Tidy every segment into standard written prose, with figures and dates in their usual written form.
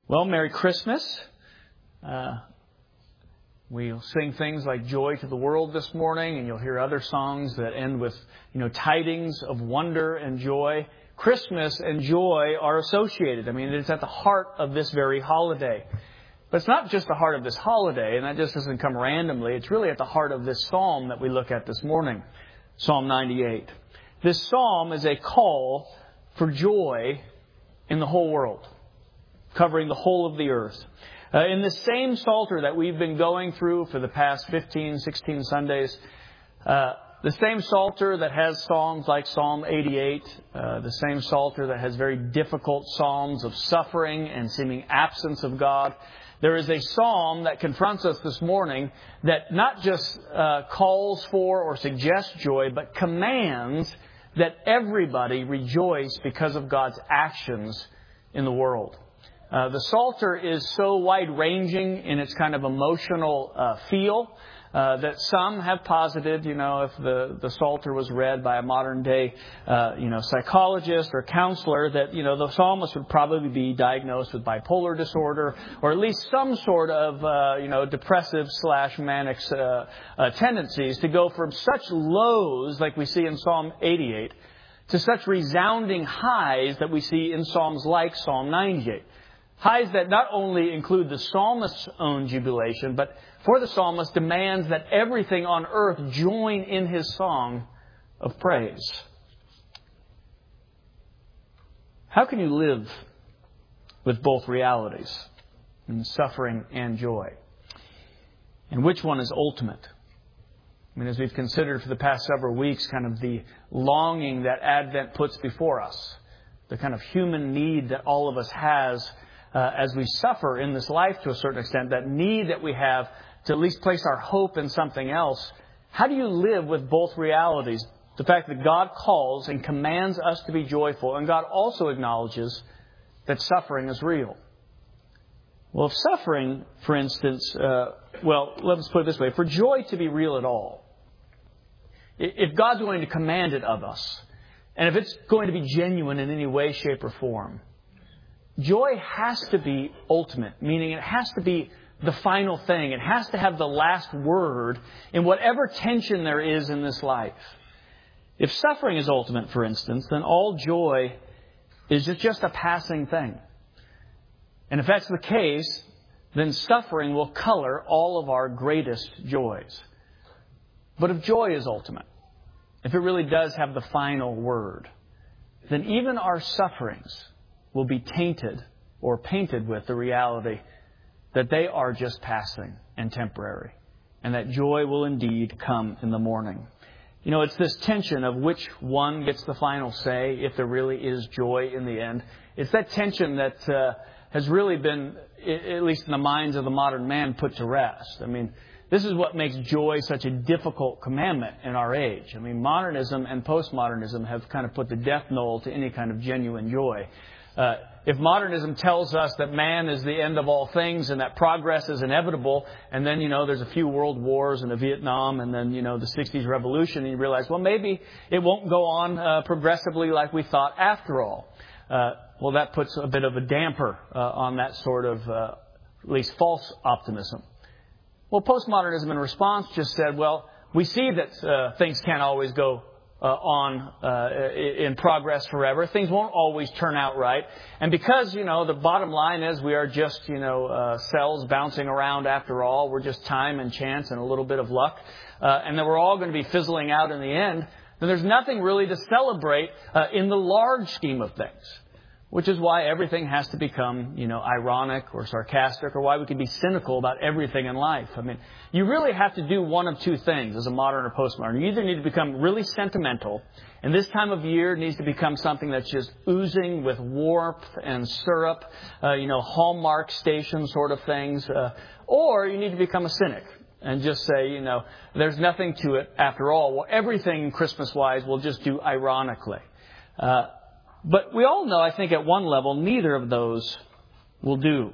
Well, Merry Christmas. We'll sing things like Joy to the World this morning, and you'll hear other songs that end with, tidings of wonder and joy. Christmas and joy are associated. I mean, it's at the heart of this very holiday. But it's not just the heart of this holiday, and that just doesn't come randomly. It's really at the heart of this psalm that we look at this morning, Psalm 98. This psalm is a call for joy in the whole world, covering the whole of the earth. In the same Psalter that we've been going through for the past 15, 16 Sundays, the same Psalter that has songs like Psalm 88, the same Psalter that has very difficult psalms of suffering and seeming absence of God, there is a psalm that confronts us this morning that not just calls for or suggests joy, but commands that everybody rejoice because of God's actions in the world. The Psalter is so wide-ranging in its kind of emotional feel that some have posited, if the Psalter was read by a modern-day, psychologist or counselor, that, the psalmist would probably be diagnosed with bipolar disorder or at least some sort of, depressive/manic tendencies to go from such lows like we see in Psalm 88 to such resounding highs that we see in Psalms like Psalm 98. Highs that not only include the psalmist's own jubilation, but for the psalmist demands that everything on earth join in his song of praise. How can you live with both realities, in suffering and joy? And which one is ultimate? I mean, as we've considered for the past several weeks, kind of the longing that Advent puts before us, the kind of human need that all of us has as we suffer in this life to a certain extent, that need that we have to at least place our hope in something else. How do you live with both realities? The fact that God calls and commands us to be joyful, and God also acknowledges that suffering is real. Well, if suffering, for instance, let's put it this way, for joy to be real at all, if God's going to command it of us, and if it's going to be genuine in any way, shape, or form, joy has to be ultimate, meaning it has to be the final thing. It has to have the last word in whatever tension there is in this life. If suffering is ultimate, for instance, then all joy is just a passing thing. And if that's the case, then suffering will color all of our greatest joys. But if joy is ultimate, if it really does have the final word, then even our sufferings will be tainted or painted with the reality that they are just passing and temporary, and that joy will indeed come in the morning. It's this tension of which one gets the final say, if there really is joy in the end. It's that tension that has really been, at least in the minds of the modern man, put to rest. I mean, this is what makes joy such a difficult commandment in our age. I mean, modernism and postmodernism have kind of put the death knell to any kind of genuine joy. If modernism tells us that man is the end of all things and that progress is inevitable, and then, there's a few world wars and a Vietnam and then, the 60s revolution, and you realize, well, maybe it won't go on progressively like we thought after all. Well, that puts a bit of a damper on that sort of, at least false optimism. Well, postmodernism in response just said, well, we see that things can't always go on in progress forever. Things won't always turn out right. And because, the bottom line is we are just, cells bouncing around after all. We're just time and chance and a little bit of luck. And then we're all going to be fizzling out in the end. Then there's nothing really to celebrate in the large scheme of things. Which is why everything has to become, ironic or sarcastic, or why we can be cynical about everything in life. I mean, you really have to do one of two things as a modern or postmodern. You either need to become really sentimental, and this time of year needs to become something that's just oozing with warmth and syrup, Hallmark station sort of things, or you need to become a cynic and just say, there's nothing to it after all. Well, everything Christmas-wise we'll just do ironically. But we all know, I think, at one level, neither of those will do.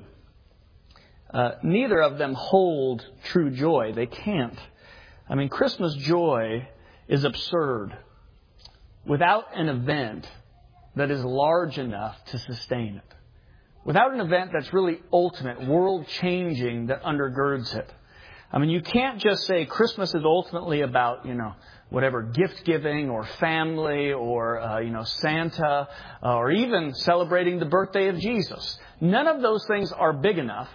Neither of them hold true joy. They can't. I mean, Christmas joy is absurd without an event that is large enough to sustain it. without an event that's really ultimate, world-changing, that undergirds it. I mean, you can't just say Christmas is ultimately about, whatever, gift-giving or family or, Santa or even celebrating the birthday of Jesus. None of those things are big enough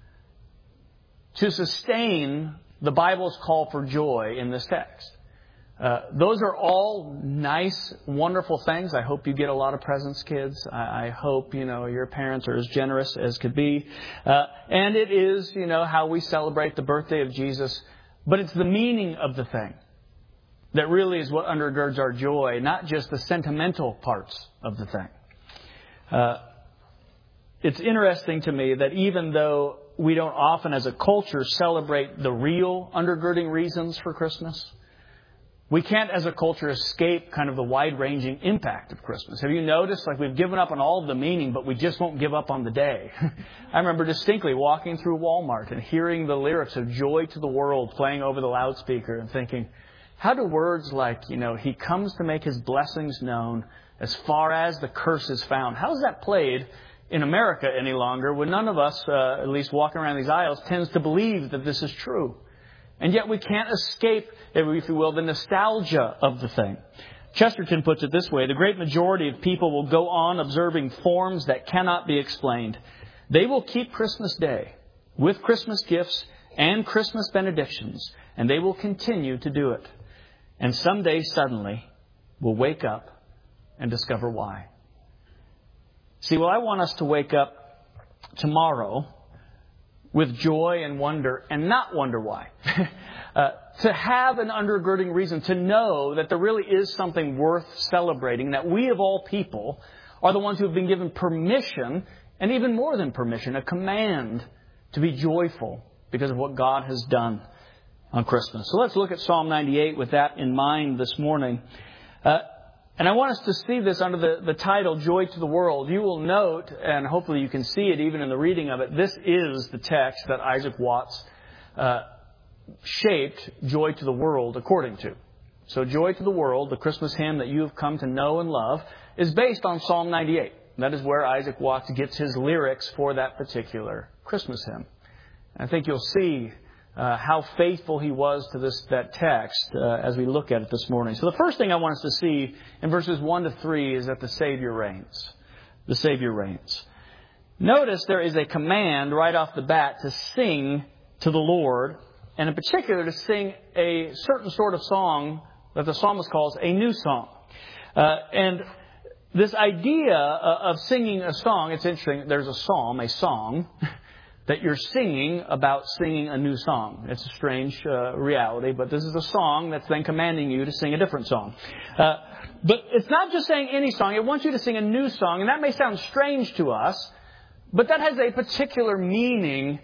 to sustain the Bible's call for joy in this text. Those are all nice, wonderful things. I hope you get a lot of presents, kids. I hope, your parents are as generous as could be. And it is, how we celebrate the birthday of Jesus. But it's the meaning of the thing that really is what undergirds our joy, not just the sentimental parts of the thing. It's interesting to me that even though we don't often as a culture celebrate the real undergirding reasons for Christmas, we can't as a culture escape kind of the wide-ranging impact of Christmas. Have you noticed, we've given up on all of the meaning, but we just won't give up on the day? I remember distinctly walking through Walmart and hearing the lyrics of Joy to the World playing over the loudspeaker and thinking, how do words like, He comes to make His blessings known as far as the curse is found, how is that played in America any longer when none of us, at least walking around these aisles, tends to believe that this is true? And yet we can't escape, if you will, the nostalgia of the thing. Chesterton puts it this way: the great majority of people will go on observing forms that cannot be explained. They will keep Christmas Day with Christmas gifts and Christmas benedictions, and they will continue to do it. And someday, suddenly, we'll wake up and discover why. See, I want us to wake up tomorrow with joy and wonder, and not wonder why. To have an undergirding reason, to know that there really is something worth celebrating, that we of all people are the ones who have been given permission, and even more than permission, a command to be joyful because of what God has done on Christmas. So let's look at Psalm 98 with that in mind this morning. And I want us to see this under the title, Joy to the World. You will note, and hopefully you can see it even in the reading of it, this is the text that Isaac Watts shaped Joy to the World according to. So Joy to the World, the Christmas hymn that you have come to know and love, is based on Psalm 98. That is where Isaac Watts gets his lyrics for that particular Christmas hymn. And I think you'll see how faithful he was to that text as we look at it this morning. So the first thing I want us to see in verses 1 to 3 is that the Savior reigns. The Savior reigns. Notice there is a command right off the bat to sing to the Lord, and in particular to sing a certain sort of song that the psalmist calls a new song. And this idea of singing a song, it's interesting. There's a psalm, a song, that you're singing about singing a new song. It's a strange reality, but this is a song that's then commanding you to sing a different song. But it's not just saying any song. It wants you to sing a new song, and that may sound strange to us, but that has a particular meaning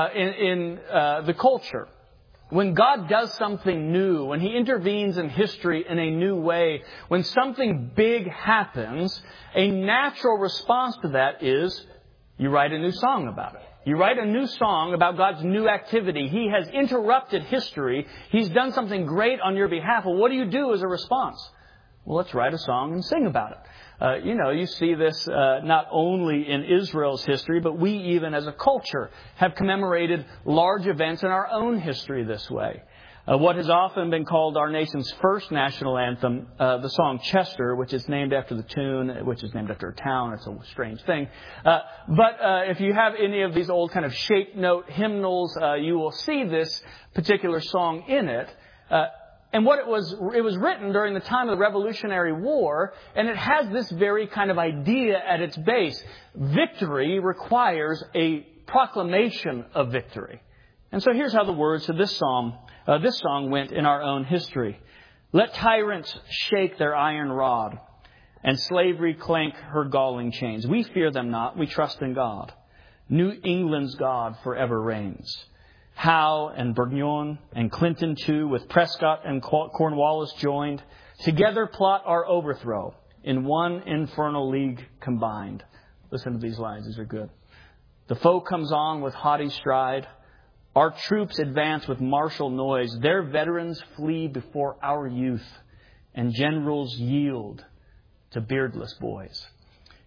in the culture. When God does something new, when He intervenes in history in a new way, when something big happens, a natural response to that is you write a new song about it. You write a new song about God's new activity. He has interrupted history. He's done something great on your behalf. Well, what do you do as a response? Well, let's write a song and sing about it. You see this not only in Israel's history, but we even as a culture have commemorated large events in our own history this way. What has often been called our nation's first national anthem, the song Chester, which is named after the tune, which is named after a town. It's a strange thing. But if you have any of these old kind of shape note hymnals, you will see this particular song in it. And it was written during the time of the Revolutionary War, and it has this very kind of idea at its base. Victory requires a proclamation of victory. And so here's how the words of this song went in our own history. Let tyrants shake their iron rod, and slavery clank her galling chains. We fear them not, we trust in God. New England's God forever reigns. Howe and Burgoyne and Clinton too, with Prescott and Cornwallis joined, together plot our overthrow, in one infernal league combined. Listen to these lines, these are good. The foe comes on with haughty stride. Our troops advance with martial noise. Their veterans flee before our youth, and generals yield to beardless boys.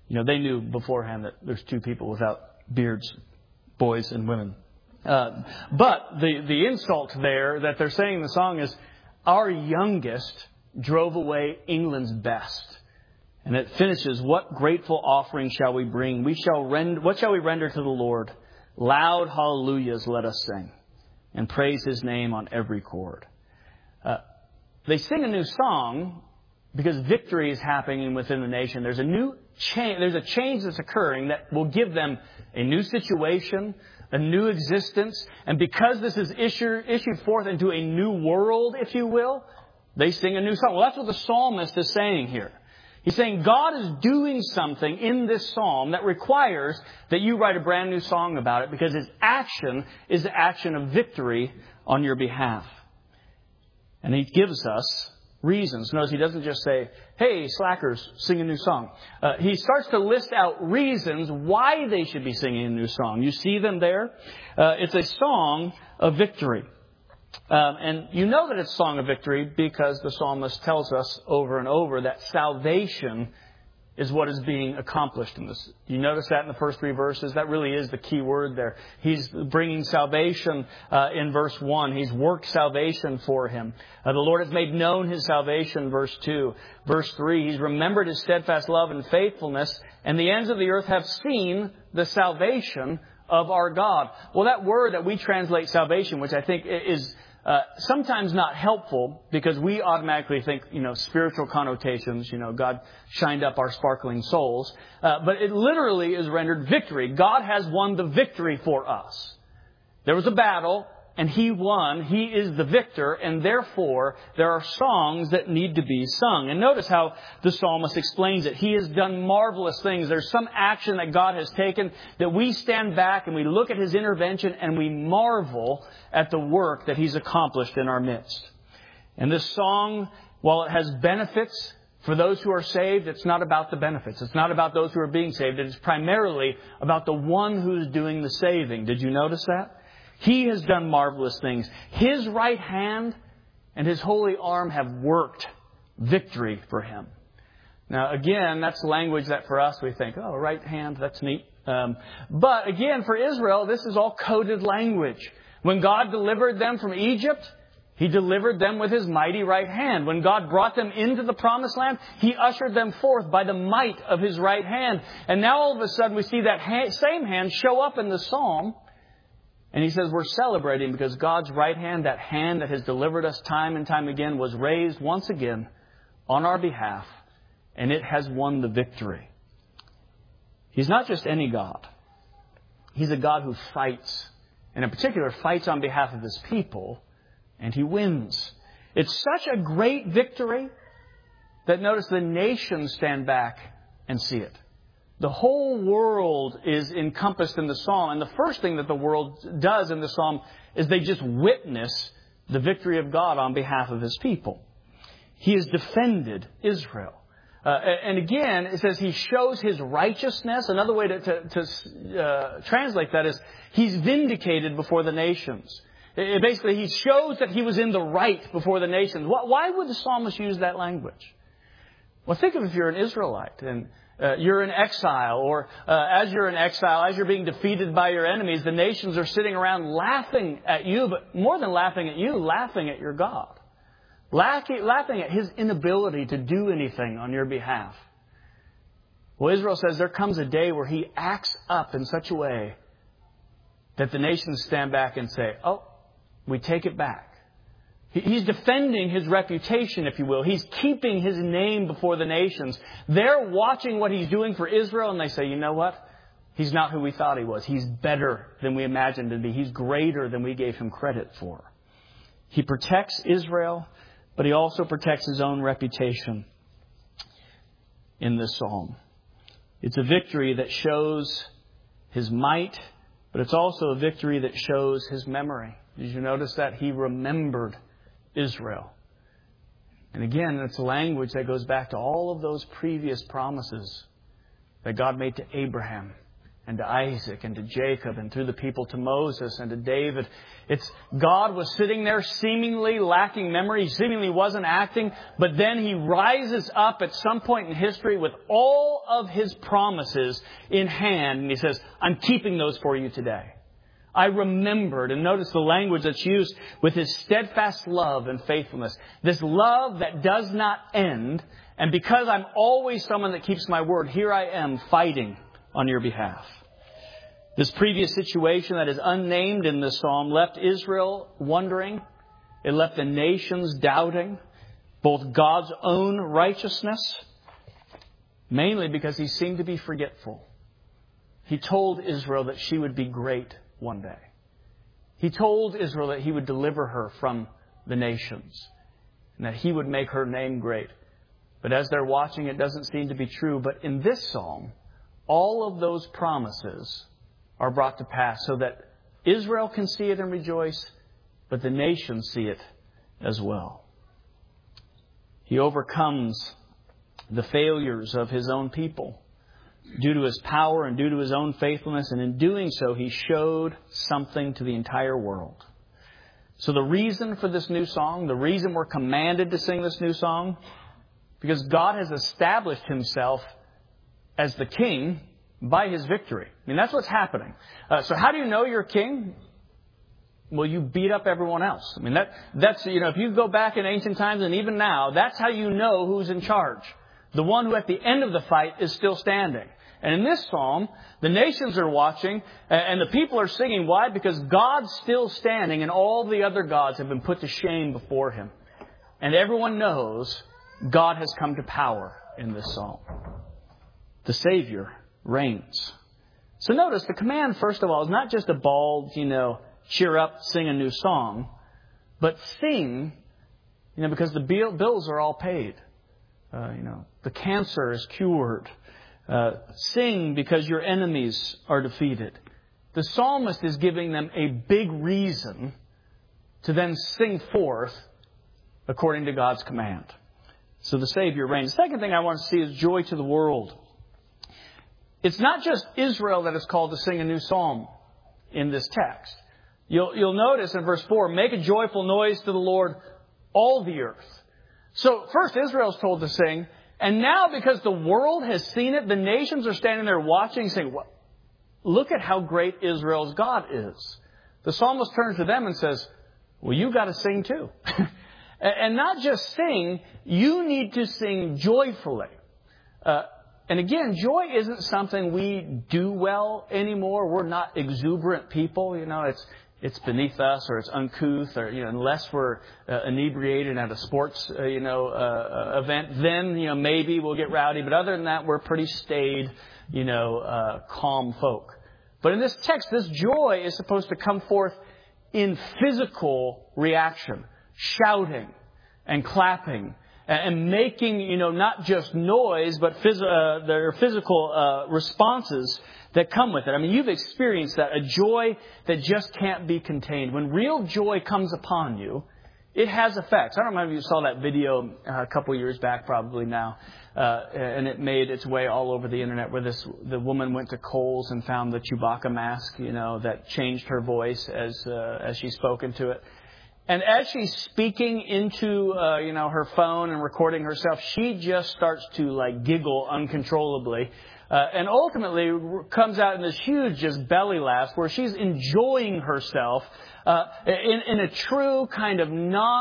They knew beforehand that there's two people without beards, boys and women. But the insult there that they're saying in the song is, our youngest drove away England's best. And it finishes, what grateful offering shall we bring? What shall we render to the Lord? Loud hallelujahs let us sing, and praise His name on every chord. They sing a new song because victory is happening within the nation. There's a change that's occurring that will give them a new situation, a new existence. And because this is issued forth into a new world, if you will, they sing a new song. Well, that's what the psalmist is saying here. He's saying God is doing something in this psalm that requires that you write a brand new song about it, because His action is the action of victory on your behalf. And He gives us reasons. Notice He doesn't just say, hey, slackers, sing a new song. He starts to list out reasons why they should be singing a new song. You see them there? It's a song of victory. And you know that it's a song of victory because the psalmist tells us over and over that salvation is what is being accomplished in this. You notice that in the first 3 verses? That really is the key word there. He's bringing salvation in verse 1. He's worked salvation for him. The Lord has made known His salvation, verse 2. Verse 3, He's remembered His steadfast love and faithfulness, and the ends of the earth have seen the salvation of our God. Well, that word that we translate salvation, which I think is sometimes not helpful, because we automatically think, spiritual connotations, God shined up our sparkling souls. But it literally is rendered victory. God has won the victory for us. There was a battle, and He won. He is the victor, and therefore there are songs that need to be sung. And notice how the psalmist explains it. He has done marvelous things. There's some action that God has taken that we stand back and we look at His intervention and we marvel at the work that He's accomplished in our midst. And this song, while it has benefits for those who are saved, it's not about the benefits. It's not about those who are being saved. It is primarily about the one who's doing the saving. Did you notice that? He has done marvelous things. His right hand and His holy arm have worked victory for Him. Now, again, that's language that for us we think, oh, right hand, that's neat. But again, for Israel, this is all coded language. When God delivered them from Egypt, He delivered them with His mighty right hand. When God brought them into the promised land, He ushered them forth by the might of His right hand. And now all of a sudden we see that same hand show up in the psalm. And he says we're celebrating because God's right hand, that hand that has delivered us time and time again, was raised once again on our behalf. And it has won the victory. He's not just any God. He's a God who fights. And in particular, fights on behalf of His people. And He wins. It's such a great victory that, notice, the nations stand back and see it. The whole world is encompassed in the psalm. And the first thing that the world does in the psalm is they just witness the victory of God on behalf of His people. He has defended Israel. And again, it says He shows His righteousness. Another way to translate that is He's vindicated before the nations. Basically, He shows that He was in the right before the nations. Why would the psalmist use that language? Well, think of if you're an Israelite and you're in exile, or as you're in exile, as you're being defeated by your enemies, the nations are sitting around laughing at you, but more than laughing at you, laughing at your God. Laughing at His inability to do anything on your behalf. Well, Israel says there comes a day where He acts up in such a way that the nations stand back and say, oh, we take it back. He's defending His reputation, if you will. He's keeping His name before the nations. They're watching what He's doing for Israel, and they say, you know what? He's not who we thought He was. He's better than we imagined Him to be. He's greater than we gave Him credit for. He protects Israel, but He also protects His own reputation in this psalm. It's a victory that shows His might, but it's also a victory that shows His memory. Did you notice that? He remembered Israel. And again, it's language that goes back to all of those previous promises that God made to Abraham and to Isaac and to Jacob and through the people to Moses and to David. It's God was sitting there seemingly lacking memory, seemingly wasn't acting, but then He rises up at some point in history with all of His promises in hand, and He says, I'm keeping those for you today. I remembered, and notice the language that's used, with His steadfast love and faithfulness. This love that does not end, and because I'm always someone that keeps my word, here I am fighting on your behalf. This previous situation that is unnamed in this psalm left Israel wondering. It left the nations doubting both God's own righteousness, mainly because He seemed to be forgetful. He told Israel that she would be great one day. He told Israel that He would deliver her from the nations and that He would make her name great. But as they're watching, it doesn't seem to be true. But in this psalm, all of those promises are brought to pass so that Israel can see it and rejoice, but the nations see it as well. He overcomes the failures of His own people due to His power and due to His own faithfulness. And in doing so, He showed something to the entire world. So the reason for this new song, the reason we're commanded to sing this new song, because God has established Himself as the king by His victory. I mean, that's what's happening. So how do you know you're a king? Well, you beat up everyone else. I mean, that's, if you go back in ancient times and even now, that's how you know who's in charge. The one who at the end of the fight is still standing. And in this psalm, the nations are watching and the people are singing. Why? Because God's still standing and all the other gods have been put to shame before Him. And everyone knows God has come to power in this psalm. The Savior reigns. So notice the command, first of all, is not just a bald, cheer up, sing a new song, but sing, because the bills are all paid. The cancer is cured. Sing because your enemies are defeated. The psalmist is giving them a big reason to then sing forth according to God's command. So the Savior reigns. The second thing I want to see is joy to the world. It's not just Israel that is called to sing a new psalm in this text. You'll notice in verse 4, make a joyful noise to the Lord, all the earth. So first Israel's told to sing, and now because the world has seen it, the nations are standing there watching, saying, well, look at how great Israel's God is. The psalmist turns to them and says, well, you got to sing too. And not just sing, you need to sing joyfully. And again, joy isn't something we do well anymore. We're not exuberant people. It's beneath us, or it's uncouth, or unless we're inebriated at a sports event, then maybe we'll get rowdy. But other than that, we're pretty staid, calm folk. But in this text, this joy is supposed to come forth in physical reaction, shouting and clapping and making, not just noise, but there are physical responses that come with it. I mean, you've experienced that, a joy that just can't be contained. When real joy comes upon you, it has effects. I don't remember if you saw that video a couple of years back, probably now, and it made its way all over the internet, where the woman went to Kohl's and found the Chewbacca mask, that changed her voice as she spoke into it. And as she's speaking into, her phone and recording herself, she just starts to giggle uncontrollably. And ultimately comes out in this huge just belly laugh where she's enjoying herself in a true kind of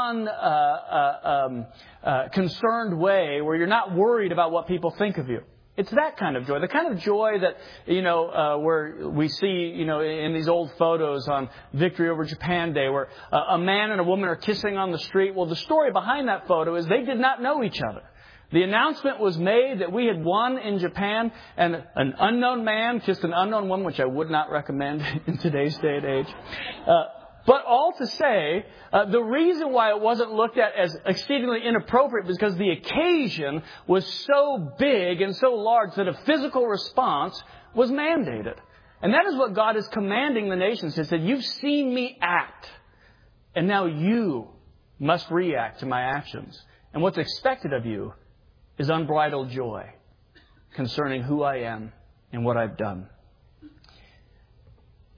concerned way where you're not worried about what people think of you. It's that kind of joy. The kind of joy that, where we see, in these old photos on Victory over Japan Day, where a man and a woman are kissing on the street. Well, the story behind that photo is they did not know each other. The announcement was made that we had won in Japan, and an unknown man kissed an unknown woman, which I would not recommend in today's day and age. But all to say, the reason why it wasn't looked at as exceedingly inappropriate was because the occasion was so big and so large that a physical response was mandated. And that is what God is commanding the nations. He said, you've seen me act, and now you must react to my actions. And what's expected of you is unbridled joy concerning who I am and what I've done.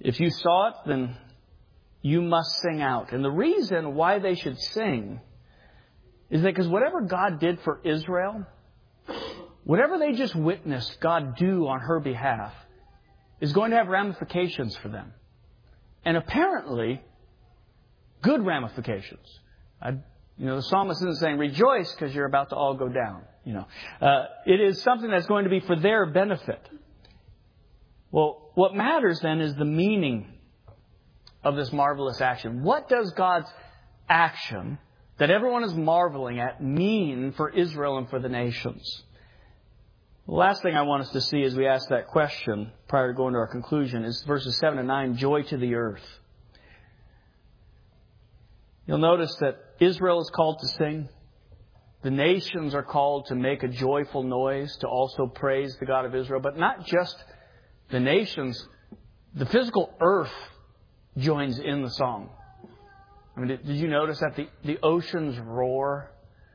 If you saw it, then you must sing out. And the reason why they should sing is that because whatever God did for Israel, whatever they just witnessed God do on her behalf, is going to have ramifications for them. And apparently, good ramifications. The psalmist isn't saying, rejoice because you're about to all go down. It is something that's going to be for their benefit. Well, what matters then is the meaning of this marvelous action. What does God's action that everyone is marveling at mean for Israel and for the nations? The last thing I want us to see as we ask that question prior to going to our conclusion is verses 7 and 9, joy to the earth. You'll notice that Israel is called to sing. The nations are called to make a joyful noise, to also praise the God of Israel. But not just the nations. The physical earth joins in the song. I mean, did you notice that the oceans roar?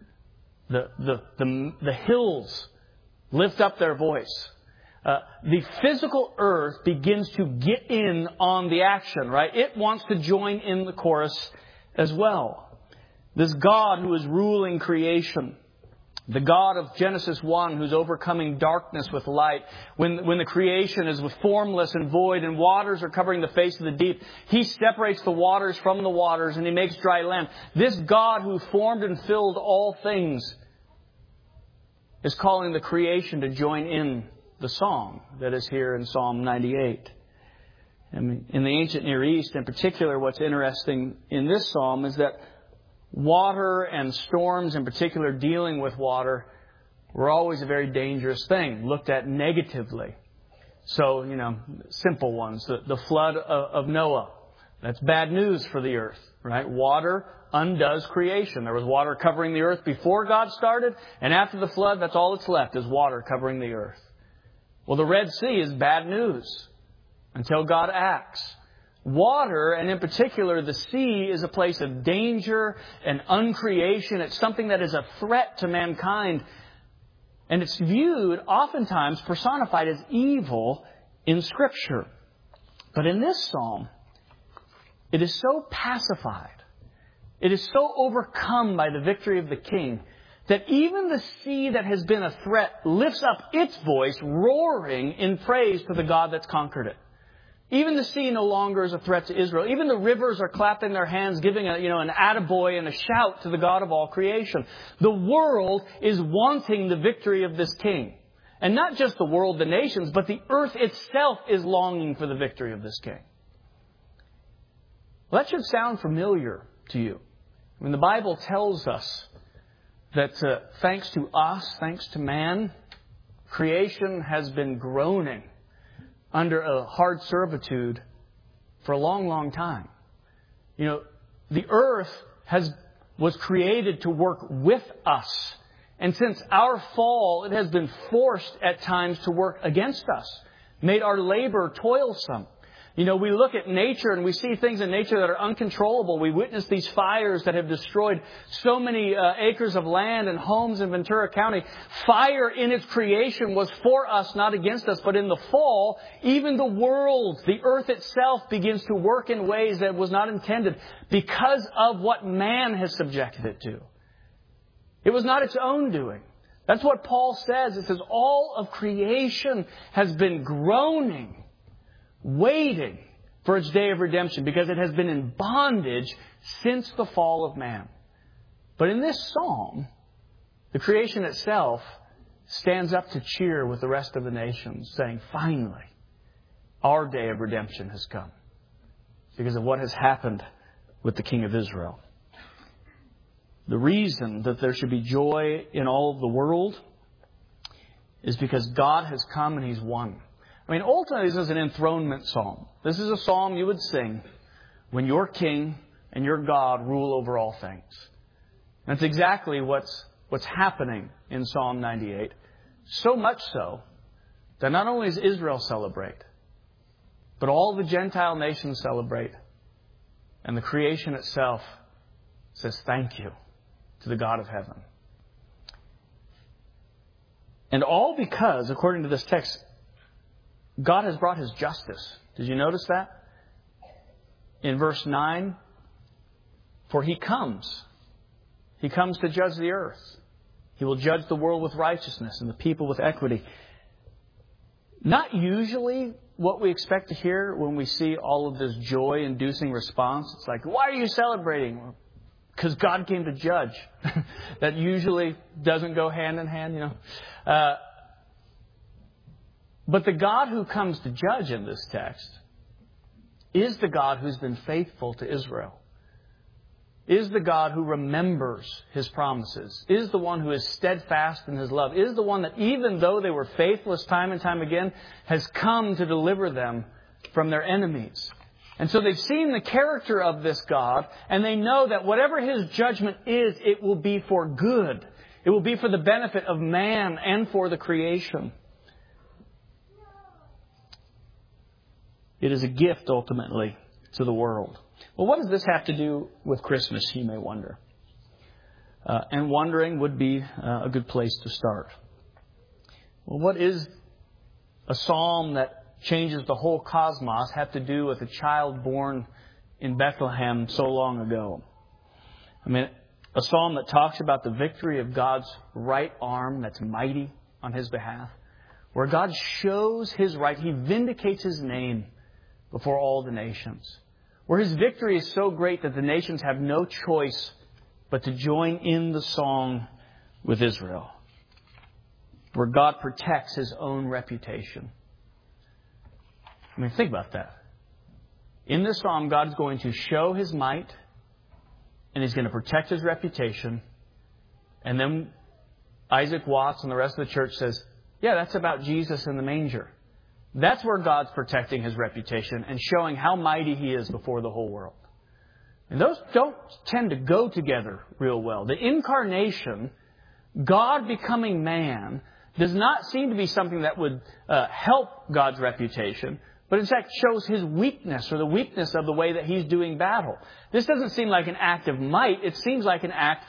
The hills lift up their voice. The physical earth begins to get in on the action, right? It wants to join in the chorus as well. This God who is ruling creation, the God of Genesis 1 who's overcoming darkness with light, when the creation is formless and void and waters are covering the face of the deep, He separates the waters from the waters and He makes dry land. This God who formed and filled all things is calling the creation to join in the song that is here in Psalm 98. In the ancient Near East, in particular, what's interesting in this psalm is that water and storms, in particular dealing with water, were always a very dangerous thing, looked at negatively. So, simple ones. The flood of Noah. That's bad news for the earth, right? Water undoes creation. There was water covering the earth before God started, and after the flood, that's all that's left is water covering the earth. Well, the Red Sea is bad news until God acts. Water, and in particular the sea, is a place of danger and uncreation. It's something that is a threat to mankind. And it's viewed, oftentimes personified as evil in Scripture. But in this psalm, it is so pacified, it is so overcome by the victory of the King, that even the sea that has been a threat lifts up its voice, roaring in praise to the God that's conquered it. Even the sea no longer is a threat to Israel. Even the rivers are clapping their hands, giving an attaboy and a shout to the God of all creation. The world is wanting the victory of this King. And not just the world, the nations, but the earth itself is longing for the victory of this King. Well, that should sound familiar to you. When the Bible tells us that thanks to us, thanks to man, creation has been groaning under a hard servitude for a long, long time. The earth was created to work with us. And since our fall, it has been forced at times to work against us, made our labor toilsome. We look at nature and we see things in nature that are uncontrollable. We witness these fires that have destroyed so many acres of land and homes in Ventura County. Fire in its creation was for us, not against us. But in the fall, even the world, the earth itself, begins to work in ways that was not intended because of what man has subjected it to. It was not its own doing. That's what Paul says. It says all of creation has been groaning, waiting for its day of redemption, because it has been in bondage since the fall of man. But in this psalm, the creation itself stands up to cheer with the rest of the nations, saying, finally, our day of redemption has come because of what has happened with the King of Israel. The reason that there should be joy in all of the world is because God has come and He's won. Ultimately, this is an enthronement psalm. This is a psalm you would sing when your King and your God rule over all things. That's exactly what's happening in Psalm 98. So much so that not only does Israel celebrate, but all the Gentile nations celebrate. And the creation itself says thank you to the God of heaven. And all because, according to this text, God has brought His justice. Did you notice that? in verse 9, for He comes. He comes to judge the earth. He will judge the world with righteousness and the people with equity. Not usually what we expect to hear when we see all of this joy-inducing response. It's like, why are you celebrating? Because God came to judge. That usually doesn't go hand in hand, you know. But the God who comes to judge in this text is the God who's been faithful to Israel. Is the God who remembers His promises. Is the one who is steadfast in His love. Is the one that even though they were faithless time and time again, has come to deliver them from their enemies. And so they've seen the character of this God, and they know that whatever His judgment is, it will be for good. It will be for the benefit of man and for the creation. It is a gift, ultimately, to the world. Well, what does this have to do with Christmas, you may wonder? And wondering would be a good place to start. Well, what is a psalm that changes the whole cosmos have to do with a child born in Bethlehem so long ago? I mean, a psalm that talks about the victory of God's right arm that's mighty on His behalf, where God shows His right, He vindicates His name before all the nations, where His victory is so great that the nations have no choice but to join in the song with Israel, where God protects His own reputation. I mean, think about that. In this psalm, God is going to show His might, and He's going to protect His reputation. And then Isaac Watts and the rest of the church says, yeah, that's about Jesus in the manger. That's where God's protecting His reputation and showing how mighty He is before the whole world. And those don't tend to go together real well. The incarnation, God becoming man, does not seem to be something that would help God's reputation, but in fact shows His weakness or the weakness of the way that He's doing battle. This doesn't seem like an act of might. It seems like an act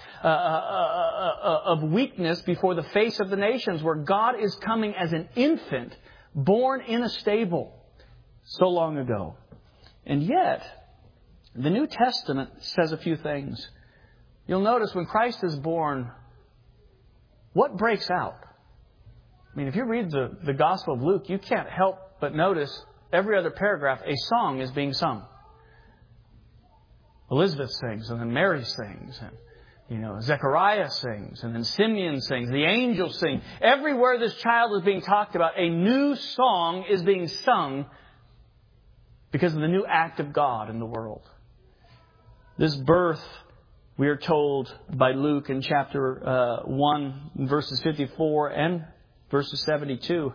of weakness before the face of the nations, where God is coming as an infant born in a stable so long ago. And yet, the New Testament says a few things. You'll notice when Christ is born, what breaks out? I mean, if you read the Gospel of Luke, you can't help but notice every other paragraph a song is being sung. Elizabeth sings, and then Mary sings, and Zechariah sings, and then Simeon sings, the angels sing. Everywhere this child is being talked about, a new song is being sung because of the new act of God in the world. This birth, we are told by Luke in chapter 1, verses 54 and verses 72.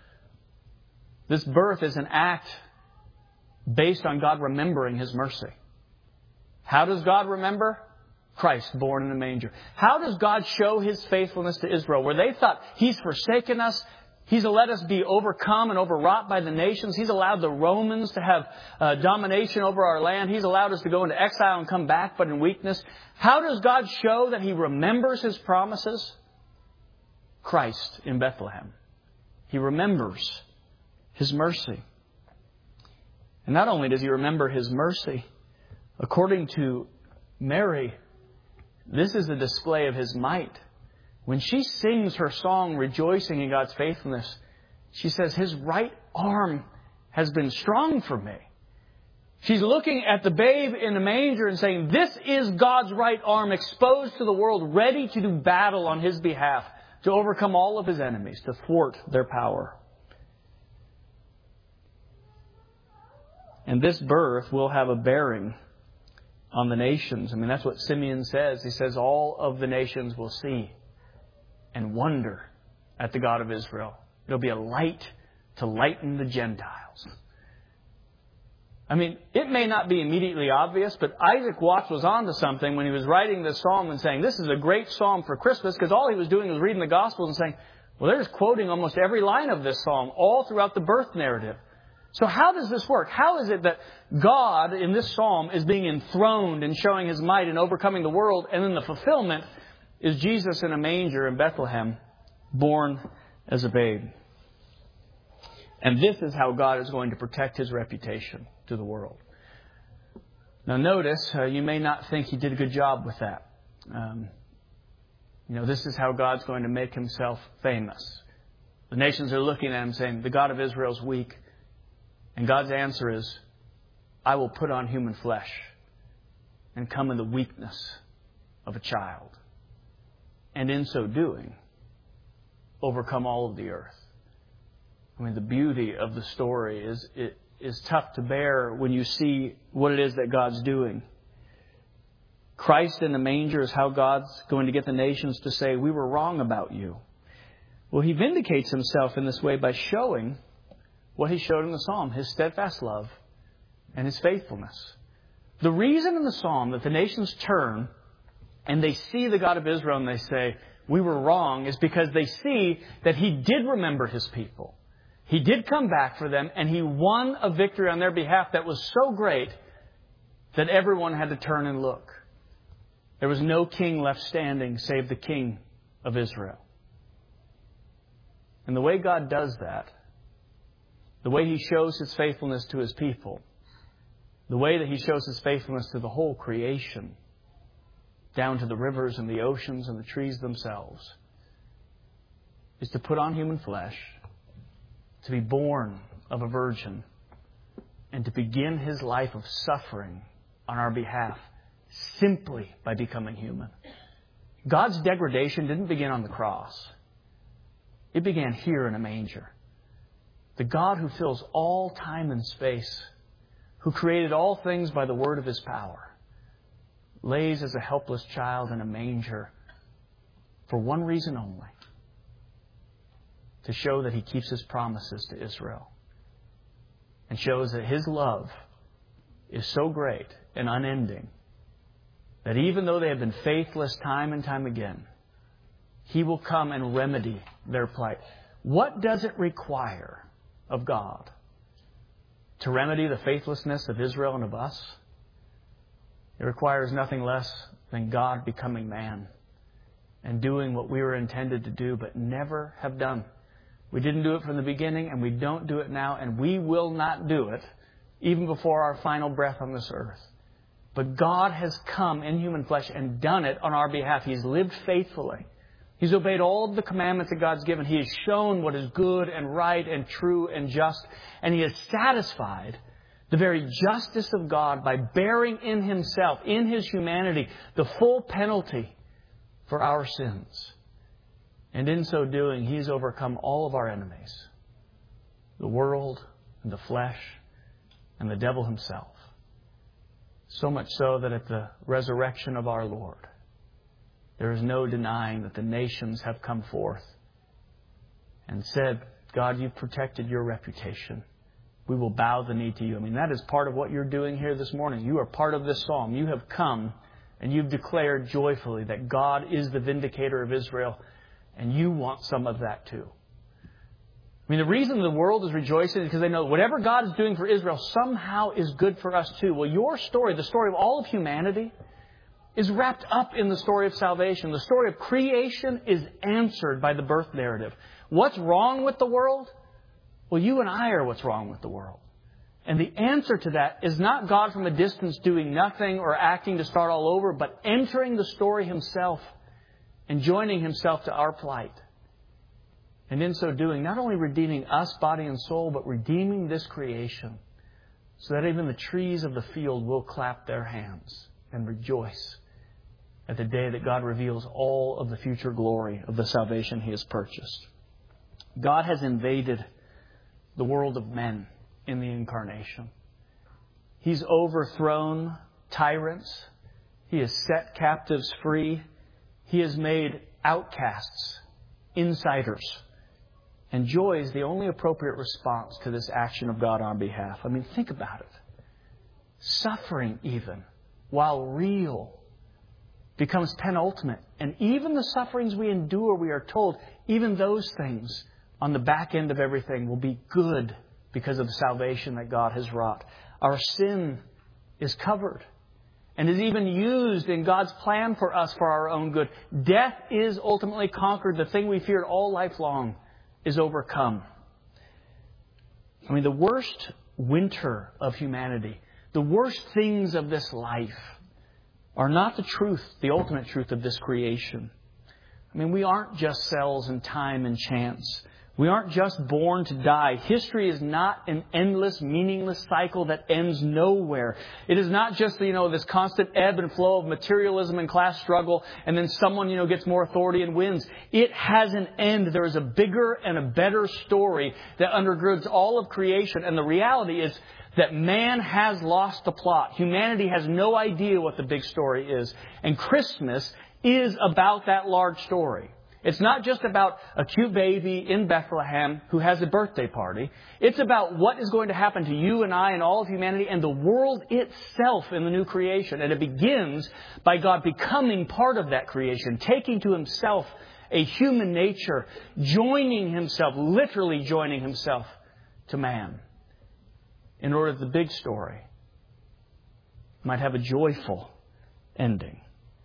This birth is an act based on God remembering His mercy. How does God remember? Christ born in a manger. How does God show His faithfulness to Israel? Where they thought, He's forsaken us, He's let us be overcome and overwrought by the nations. He's allowed the Romans to have domination over our land. He's allowed us to go into exile and come back, but in weakness. How does God show that He remembers His promises? Christ in Bethlehem. He remembers His mercy. And not only does He remember His mercy, according to Mary, this is a display of His might. When she sings her song rejoicing in God's faithfulness, she says, His right arm has been strong for me. She's looking at the babe in the manger and saying, this is God's right arm exposed to the world, ready to do battle on His behalf, to overcome all of His enemies, to thwart their power. And this birth will have a bearing on the nations. I mean, that's what Simeon says. He says, all of the nations will see and wonder at the God of Israel. It'll be a light to lighten the Gentiles. I mean, it may not be immediately obvious, but Isaac Watts was onto something when he was writing this psalm and saying, this is a great psalm for Christmas, because all he was doing was reading the Gospels and saying, well, they're just quoting almost every line of this psalm all throughout the birth narrative. So how does this work? How is it that God in this psalm is being enthroned and showing His might and overcoming the world, and then the fulfillment is Jesus in a manger in Bethlehem, born as a babe? And this is how God is going to protect His reputation to the world. Now notice, you may not think he did a good job with that. This is how God's going to make himself famous. The nations are looking at him saying, the God of Israel is weak. And God's answer is, I will put on human flesh and come in the weakness of a child. And in so doing, overcome all of the earth. The beauty of the story is tough to bear when you see what it is that God's doing. Christ in the manger is how God's going to get the nations to say, we were wrong about you. Well, he vindicates himself in this way by showing what he showed in the psalm, his steadfast love and his faithfulness. The reason in the psalm that the nations turn and they see the God of Israel and they say, we were wrong, is because they see that he did remember his people. He did come back for them, and he won a victory on their behalf that was so great that everyone had to turn and look. There was no king left standing save the King of Israel. And the way God does that, the way he shows his faithfulness to his people, the way that he shows his faithfulness to the whole creation, down to the rivers and the oceans and the trees themselves, is to put on human flesh, to be born of a virgin, and to begin his life of suffering on our behalf simply by becoming human. God's degradation didn't begin on the cross. It began here in a manger. The God who fills all time and space, who created all things by the word of his power, lays as a helpless child in a manger for one reason only: to show that he keeps his promises to Israel, and shows that his love is so great and unending that even though they have been faithless time and time again, he will come and remedy their plight. What does it require of God to remedy the faithlessness of Israel and of us? It requires nothing less than God becoming man and doing what we were intended to do but never have done. We didn't do it from the beginning, and we don't do it now, and we will not do it even before our final breath on this earth. But God has come in human flesh and done it on our behalf. He's lived faithfully. He's obeyed all of the commandments that God's given. He has shown what is good and right and true and just. And he has satisfied the very justice of God by bearing in himself, in his humanity, the full penalty for our sins. And in so doing, he has overcome all of our enemies, the world and the flesh and the devil himself. So much so that at the resurrection of our Lord, there is no denying that the nations have come forth and said, God, you've protected your reputation. We will bow the knee to you. That is part of what you're doing here this morning. You are part of this psalm. You have come and you've declared joyfully that God is the vindicator of Israel, and you want some of that too. The reason the world is rejoicing is because they know whatever God is doing for Israel somehow is good for us too. Well, your story, the story of all of humanity, is wrapped up in the story of salvation. The story of creation is answered by the birth narrative. What's wrong with the world? Well, you and I are what's wrong with the world. And the answer to that is not God from a distance doing nothing or acting to start all over, but entering the story himself and joining himself to our plight. And in so doing, not only redeeming us, body and soul, but redeeming this creation so that even the trees of the field will clap their hands and rejoice at the day that God reveals all of the future glory of the salvation he has purchased. God has invaded the world of men in the incarnation. He's overthrown tyrants. He has set captives free. He has made outcasts, insiders. And joy is the only appropriate response to this action of God on behalf. Think about it. Suffering even, while real, becomes penultimate. And even the sufferings we endure, we are told, even those things on the back end of everything will be good because of the salvation that God has wrought. Our sin is covered and is even used in God's plan for us for our own good. Death is ultimately conquered. The thing we feared all life long is overcome. The worst winter of humanity, The worst things of this life are not the truth, the ultimate truth of this creation. I mean, we aren't just cells in time and chance. We aren't just born to die. History is not an endless, meaningless cycle that ends nowhere. It is not just, this constant ebb and flow of materialism and class struggle, and then someone, gets more authority and wins. It has an end. There is a bigger and a better story that undergirds all of creation. And the reality is that man has lost the plot. Humanity has no idea what the big story is. And Christmas is about that large story. It's not just about a cute baby in Bethlehem who has a birthday party. It's about what is going to happen to you and I and all of humanity and the world itself in the new creation. And it begins by God becoming part of that creation, taking to Himself a human nature, literally joining Himself to man, in order that the big story might have a joyful ending.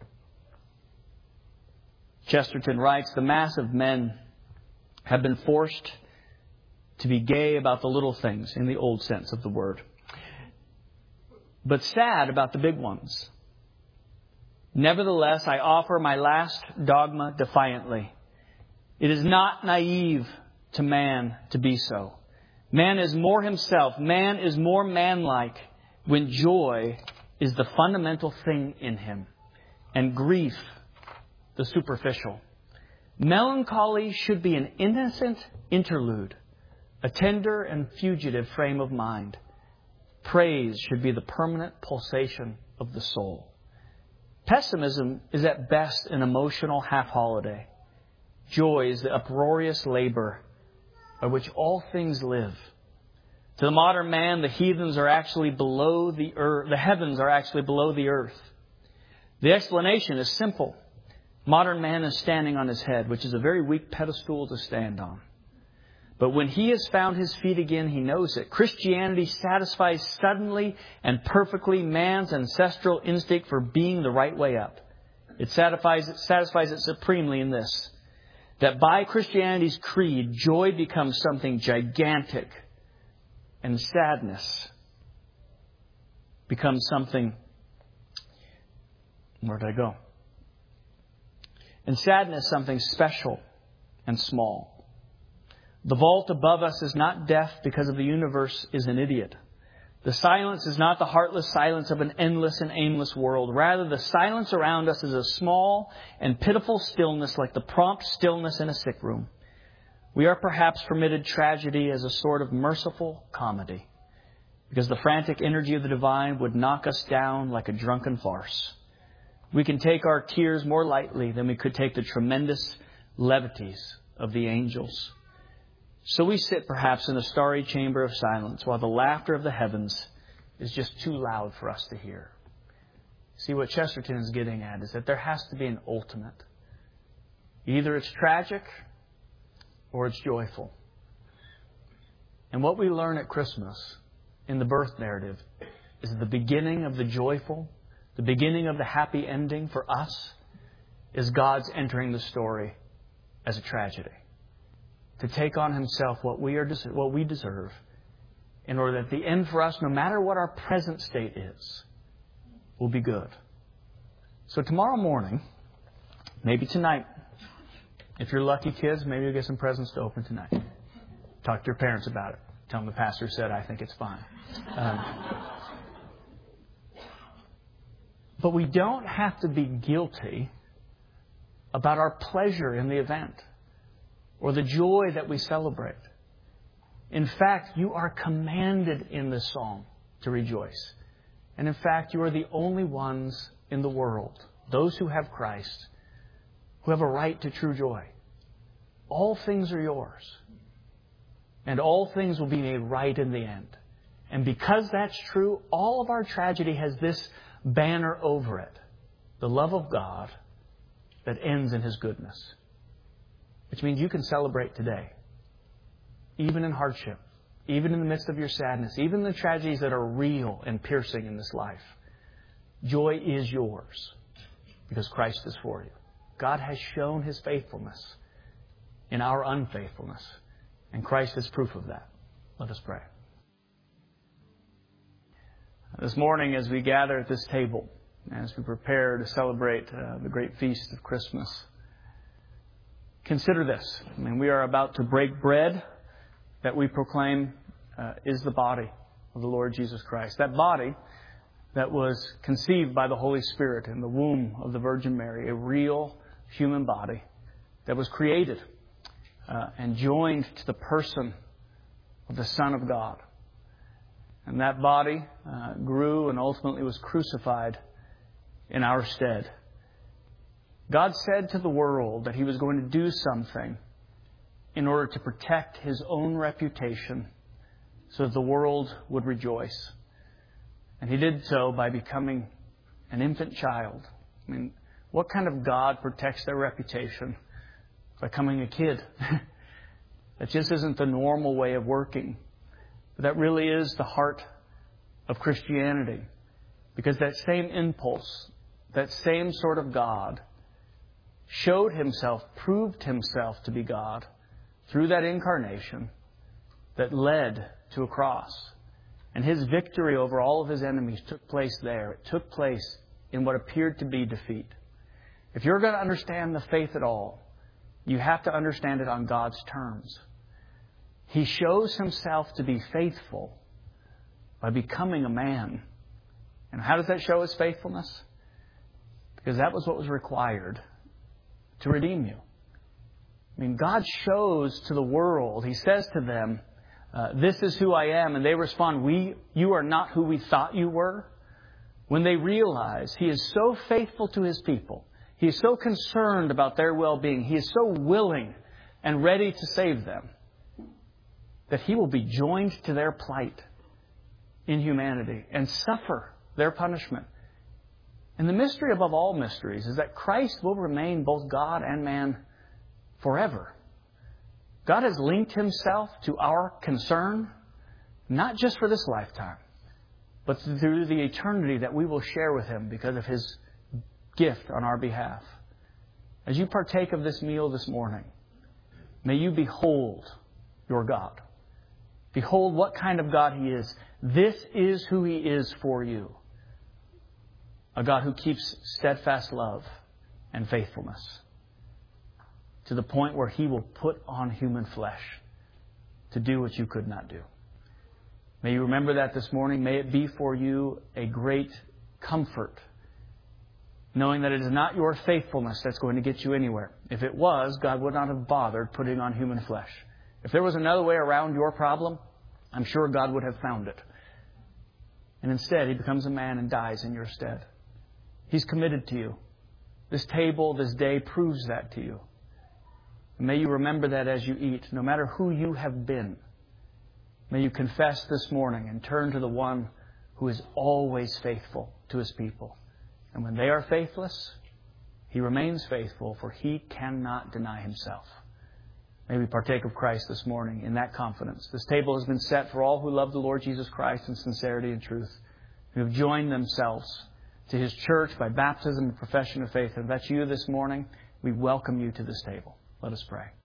Chesterton writes, the mass of men have been forced to be gay about the little things in the old sense of the word, but sad about the big ones. Nevertheless, I offer my last dogma defiantly. It is not naive to man to be so. Man is more himself. Man is more manlike when joy is the fundamental thing in him and grief the superficial. Melancholy should be an innocent interlude, a tender and fugitive frame of mind. Praise should be the permanent pulsation of the soul. Pessimism is at best an emotional half-holiday. Joy is the uproarious labor by which all things live. To the modern man, the heathens are actually below the earth. The heavens are actually below the earth. The explanation is simple. Modern man is standing on his head, which is a very weak pedestal to stand on. But when he has found his feet again, he knows it. Christianity satisfies suddenly and perfectly man's ancestral instinct for being the right way up. It satisfies it supremely in this, that by Christianity's creed, joy becomes something gigantic and sadness becomes something... Where did I go? And sadness, something special and small. The vault above us is not deaf because of the universe is an idiot. The silence is not the heartless silence of an endless and aimless world. Rather, the silence around us is a small and pitiful stillness like the prompt stillness in a sick room. We are perhaps permitted tragedy as a sort of merciful comedy, because the frantic energy of the divine would knock us down like a drunken farce. We can take our tears more lightly than we could take the tremendous levities of the angels. So we sit perhaps in a starry chamber of silence while the laughter of the heavens is just too loud for us to hear. See, what Chesterton is getting at is that there has to be an ultimate. Either it's tragic or it's joyful. And what we learn at Christmas in the birth narrative is the beginning of the joyful. The beginning of the happy ending for us is God's entering the story as a tragedy. To take on Himself what we deserve, in order that the end for us, no matter what our present state is, will be good. So tomorrow morning, maybe tonight, if you're lucky kids, maybe you'll get some presents to open tonight. Talk to your parents about it. Tell them the pastor said, I think it's fine. But we don't have to be guilty about our pleasure in the event or the joy that we celebrate. In fact, you are commanded in this song to rejoice. And in fact, you are the only ones in the world, those who have Christ, who have a right to true joy. All things are yours. And all things will be made right in the end. And because that's true, all of our tragedy has this banner over it: the love of God that ends in His goodness. Which means you can celebrate today, even in hardship, even in the midst of your sadness, even the tragedies that are real and piercing in this life. Joy is yours because Christ is for you. God has shown His faithfulness in our unfaithfulness, and Christ is proof of that. Let us pray. This morning, as we gather at this table, as we prepare to celebrate the great feast of Christmas, consider this. We are about to break bread that we proclaim is the body of the Lord Jesus Christ. That body that was conceived by the Holy Spirit in the womb of the Virgin Mary, a real human body that was created and joined to the person of the Son of God. And that body grew and ultimately was crucified in our stead. God said to the world that He was going to do something in order to protect His own reputation so that the world would rejoice. And He did so by becoming an infant child. What kind of God protects their reputation? By becoming a kid. That just isn't the normal way of working. But that really is the heart of Christianity. Because that same impulse, that same sort of God, showed Himself, proved Himself to be God through that incarnation that led to a cross. And His victory over all of His enemies took place there. It took place in what appeared to be defeat. If you're going to understand the faith at all, you have to understand it on God's terms. He shows Himself to be faithful by becoming a man. And how does that show His faithfulness? Because that was what was required to redeem you. God shows to the world, He says to them, this is who I am. And they respond, you are not who we thought you were. When they realize He is so faithful to His people, He is so concerned about their well-being, He is so willing and ready to save them, that He will be joined to their plight in humanity and suffer their punishment. And the mystery above all mysteries is that Christ will remain both God and man forever. God has linked Himself to our concern, not just for this lifetime, but through the eternity that we will share with Him because of His gift on our behalf. As you partake of this meal this morning, may you behold your God. Behold what kind of God He is. This is who He is for you. A God who keeps steadfast love and faithfulness to the point where He will put on human flesh to do what you could not do. May you remember that this morning. May it be for you a great comfort, knowing that it is not your faithfulness that's going to get you anywhere. If it was, God would not have bothered putting on human flesh. If there was another way around your problem, I'm sure God would have found it. And instead, He becomes a man and dies in your stead. He's committed to you. This table, this day proves that to you. And may you remember that as you eat, no matter who you have been. May you confess this morning and turn to the one who is always faithful to His people. And when they are faithless, He remains faithful, for He cannot deny Himself. May we partake of Christ this morning in that confidence. This table has been set for all who love the Lord Jesus Christ in sincerity and truth, who have joined themselves to His church by baptism and profession of faith. And if that's you this morning, we welcome you to this table. Let us pray.